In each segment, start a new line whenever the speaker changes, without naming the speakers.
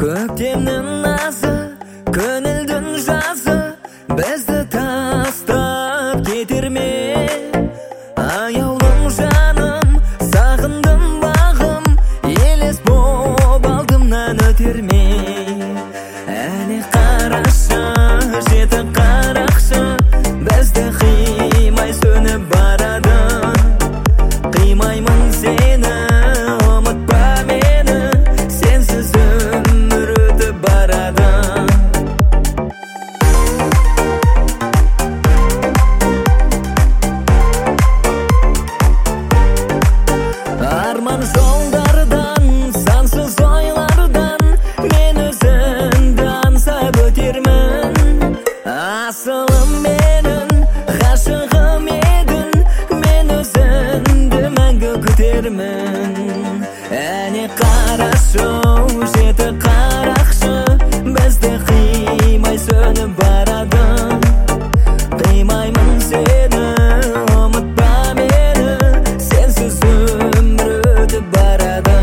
Көктемнің назы, көңілдің жазы, бізді тастап кетер ме? Аяулым жаным, сағындым бағым, елес боп алдымнан өтер ме? Әне қарашы, жеті қарақшы, бізді қимай сөніп барады. Қимаймын сені, ұмытпа мені, сенсіз өмір өтіп барады. Арман жолдардан, сансыз ойлардан, мен өзіңді аңсап өтермін. Асылым менің, ғашығым едің, мен өзіңді мәңгі күтермін. Әне қарашы, жеті қарақшы, бізді қимай сөніп барады. Қимаймын сені, ұмытпа мені, сенсіз өмір өтіп барады.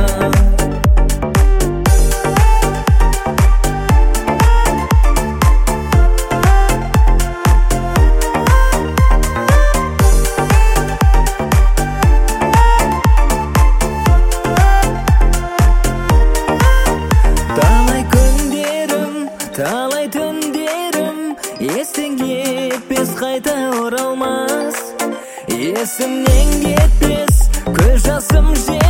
Талай күндерім, талай түндерім, естен кетпес, қайта оралмас. Есімнен кетпес, көз жасым